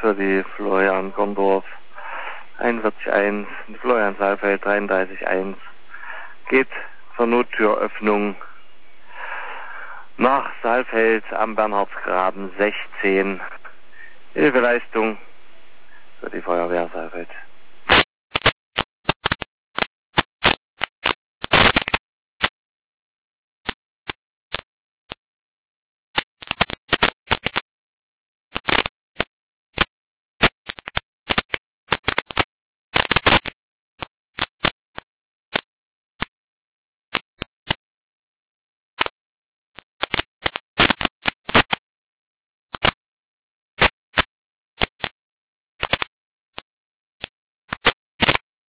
für die Florian Gondorf 41.1, die Florian Saalfeld 33.1, geht zur Nottüröffnung nach Saalfeld am Bernhardsgraben 16. Hilfeleistung für die Feuerwehr Saalfeld.